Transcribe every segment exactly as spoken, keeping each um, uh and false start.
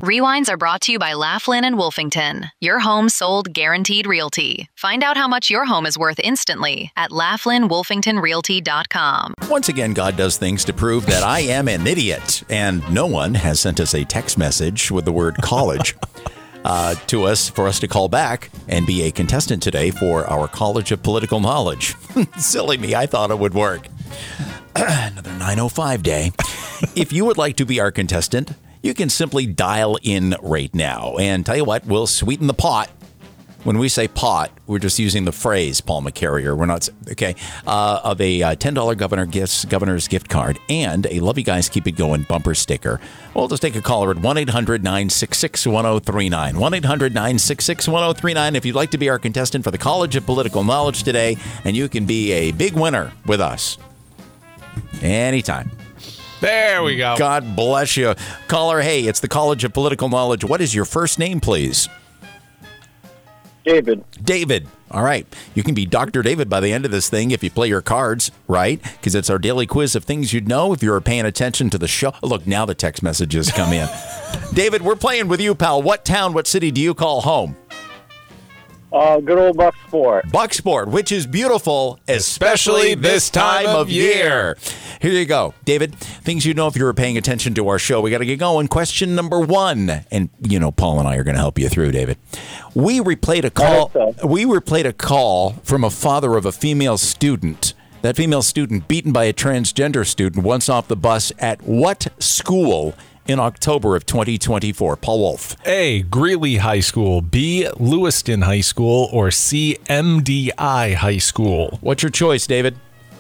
Rewinds are brought to you by Laughlin and Wolfington. Your home sold guaranteed realty. Find out how much your home is worth instantly at laughlin wolfington realty dot com. Once again, God does things to prove that I am an idiot, and no one has sent us a text message with the word college uh, to us for us to call back and be a contestant today for our College of Political Knowledge. Silly me, I thought it would work. Another nine oh five day. If you would like to be our contestant, you can simply dial in right now. And tell you what, we'll sweeten the pot. When we say pot, we're just using the phrase, Paul McCarrier. We're not, okay, uh, of a uh, ten dollars governor gifts, governor's gift card and a Love You Guys Keep It Going bumper sticker. We'll just take a caller at one eight hundred nine six six one oh three nine. one eight hundred nine six six one oh three nine if you'd like to be our contestant for the College of Political Knowledge today, and you can be a big winner with us. Anytime. There we go. God bless you. Caller, hey, it's the College of Political Knowledge. What is your first name, please? David. David. All right. You can be Doctor David by the end of this thing if you play your cards, right? Because it's our daily quiz of things you'd know if you were paying attention to the show. Look, now the text messages come in. David, we're playing with you, pal. What town, what city do you call home? Uh, good old Bucksport. Bucksport, which is beautiful, especially this time of year. Here you go, David. Things you know if you were paying attention to our show. We got to get going. Question number one. And, you know, Paul and I are going to help you through, David. We replayed a call. We replayed a call from a father of a female student. That female student beaten by a transgender student once off the bus at what school in October of twenty twenty-four? Paul Wolf. A, Greeley High School. B, Lewiston High School. Or C, M D I High School. What's your choice, David?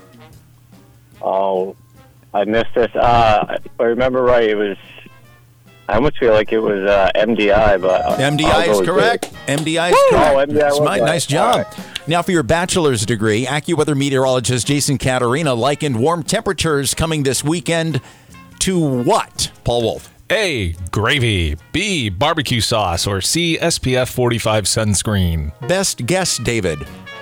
Oh, I missed this. Uh, if I remember right, it was, I almost feel like it was uh, M D I, but M D I is correct. M D I is Woo! correct. Oh, M D I was Nice, right. nice job. All right. Now for your bachelor's degree, AccuWeather meteorologist Jason Caterina likened warm temperatures coming this weekend to what, Paul Wolf? A, gravy. B, barbecue sauce. Or C, S P F forty-five sunscreen. Best guess, David.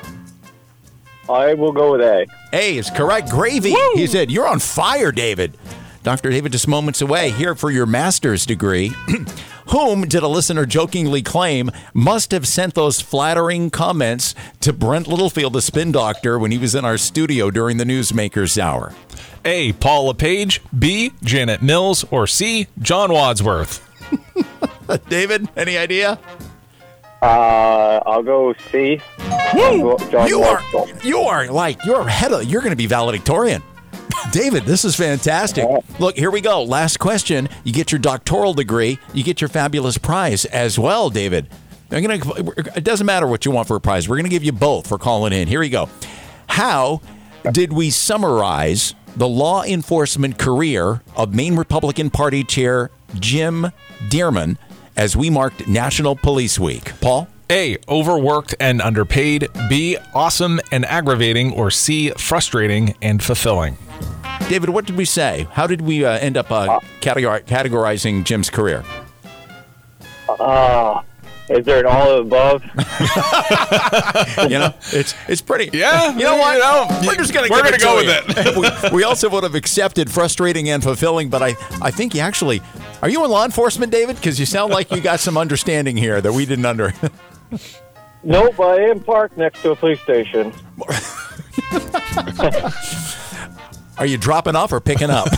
I will go with A. A is correct. Gravy. Woo! He said, you're on fire, David. Doctor David, just moments away here for your master's degree. Whom did a listener jokingly claim must have sent those flattering comments to Brent Littlefield, the spin doctor, when he was in our studio during the Newsmakers Hour? A, Paul LePage. B, Janet Mills. Or C, John Wadsworth. David, any idea? Uh, I'll go C. Woo! John You are, Wadsworth. you are like, you're ahead of, you're going to be valedictorian. David, this is fantastic. Look, here we go. Last question. You get your doctoral degree. You get your fabulous prize as well, David. I'm gonna, it doesn't matter what you want for a prize. We're going to give you both for calling in. Here we go. How did we summarize the law enforcement career of Maine Republican Party Chair Jim Dearman as we marked National Police Week? Paul? A, overworked and underpaid. B, awesome and aggravating. Or C, frustrating and fulfilling. David, what did we say? How did we uh, end up uh, categor- categorizing Jim's career? Uh, is there an all of the above? You know, it's it's pretty. Yeah, You know what? you know, We're just gonna we're give gonna it go to with you. we, we also would have accepted frustrating and fulfilling, but I I think you actually are you in law enforcement, David? Because you sound like you got some understanding here that we didn't under. Nope, I am parked next to a police station. Are you dropping off or picking up?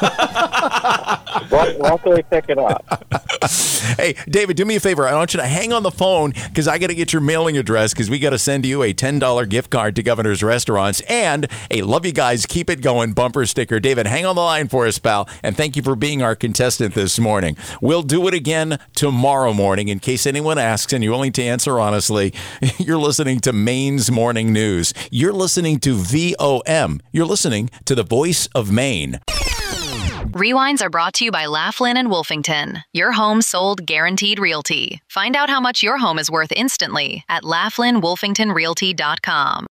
Luckily picking up. Hey, David, do me a favor. I want you to hang on the phone because I got to get your mailing address because we got to send you a ten dollars gift card to Governor's Restaurants and a Love You Guys Keep It Going bumper sticker. David, hang on the line for us, pal, and thank you for being our contestant this morning. We'll do it again tomorrow morning. In case anyone asks and you're willing to answer honestly, you're listening to Maine's Morning News. You're listening to V O M. You're listening to the voice of Maine. Rewinds are brought to you by Laughlin and Wolfington. Your home sold guaranteed realty. Find out how much your home is worth instantly at laughlin wolfington realty dot com.